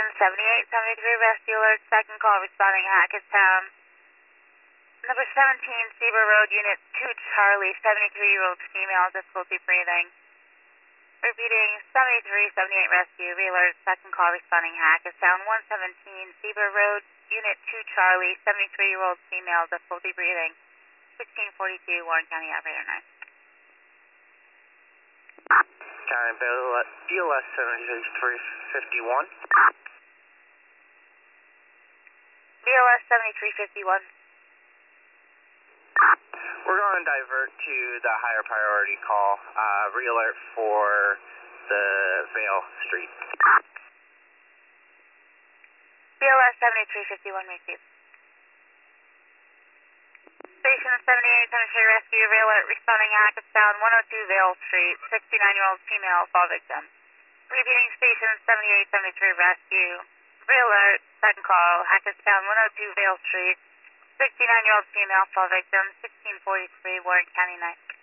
7873 rescue alert, second call responding Hackettstown. Number 17, Seaver Road, Unit 2 Charlie, 73-year-old female, difficulty breathing. Repeating, 7378 rescue, re-alert, second call responding Hackettstown. 117, Seaver Road, Unit 2 Charlie, 73-year-old female, difficulty breathing. 1642, Warren County Operator 9. County BLS 7351. BLS 7351. We're going to divert to the higher priority call, re-alert for the Vale Street. BLS 7351 received. Station 7873 rescue, re-alert responding Hackettstown, 102 Vale Street, 69-year-old female, fall victim. Repeating, station 7873 rescue, re-alert, second call, Hackettstown, 102 Vale Street, 69-year-old female, fall victim, 1643, Warren County 9.